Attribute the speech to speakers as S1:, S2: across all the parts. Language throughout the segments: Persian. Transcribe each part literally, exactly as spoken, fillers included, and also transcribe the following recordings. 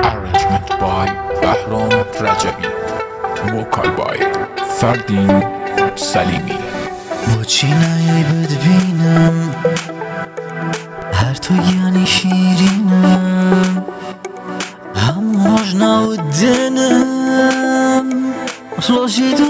S1: Arrangement by Bahram Rajabi. Vocal by Fardin Salimi.
S2: با چی نیای بد بینم هر تو یعنی شیرینم هم آشنا و دنم روشی دو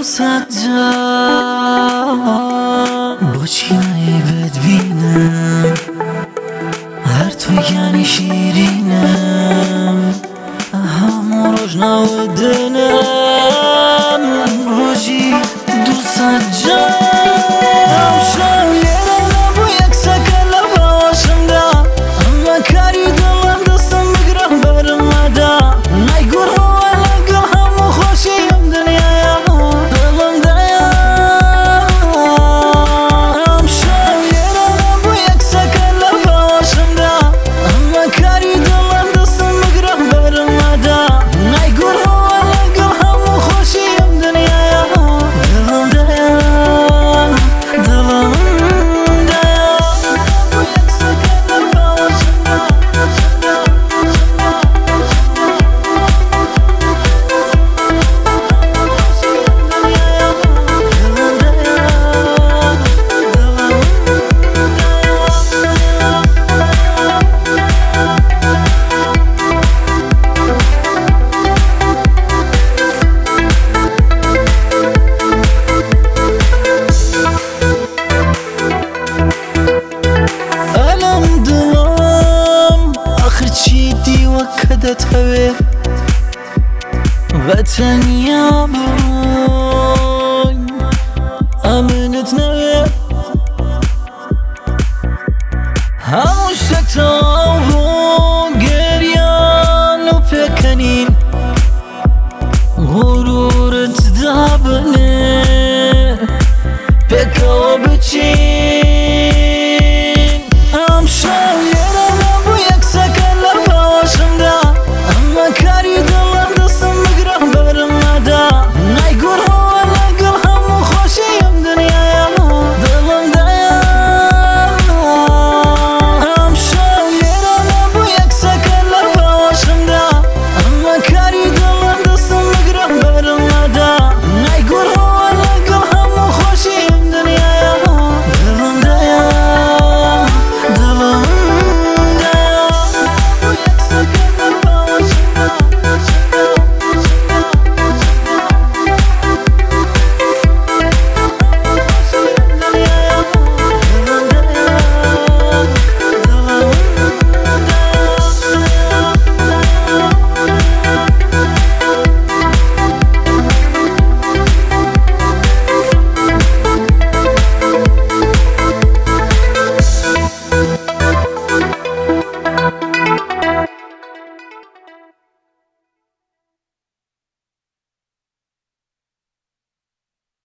S2: سجام. با چی نیای بد بینم هر تو یعنی شیرینم هم آشنا و دنم روشی دو سجام. تتهوي وتنيا بروي أمنت نوي هاوشتو